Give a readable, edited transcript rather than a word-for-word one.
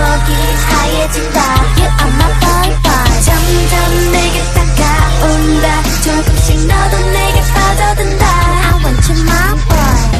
여기 하얘진다. You are my boy boy. 점점 내게 다가온다. 조금씩 너도 내게 빠져든다. I want you my boy.